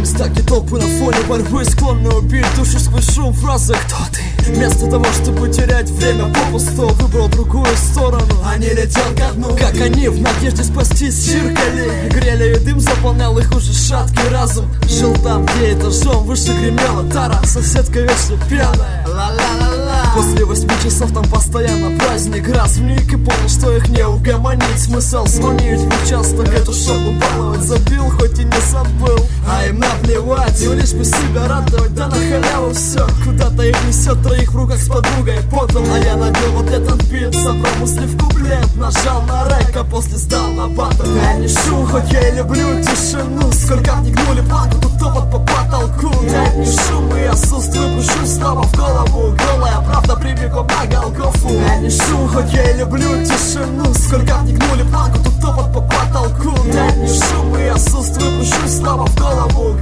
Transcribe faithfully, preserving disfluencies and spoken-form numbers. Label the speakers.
Speaker 1: Стаки толпы на фоне борьбы склонны убить душу сквозь шум фразы «Кто ты?». Вместо того, чтобы терять время попусту, выбрал другую сторону, а не летел ко дну. Как они в надежде спастись чиркали, грели и дым заполнял их уже шаткий разум. Жил там, где этажом выше гремела тара, соседка вечно пьяная, ла-ла-ла-ла. После восьми часов там постоянно праздник, раз в миг и понял, что их не угомонить. Смысл звонить в участок, эту шоку баловать, забил, хоть и не забыл, а им наплевать, им лишь бы себя радовать, да на халяву все. Куда-то их несет, троих в руках с подругой подал, а я надел вот этот бит, собрал мысли в куплет, нажал на рэк, а после сдал на батл. Я не шум, хоть я и люблю тишину, сколько не гнули планку, тут топот по потолку. Я не шум и отсутствую, пишу слова в голову, голая правда прибегла на Голгофу. Я не шум, хоть я и люблю тишину, сколько не гнули планку, тут топот по потолку. Я не шум и отсутствую, пишу слова в голову,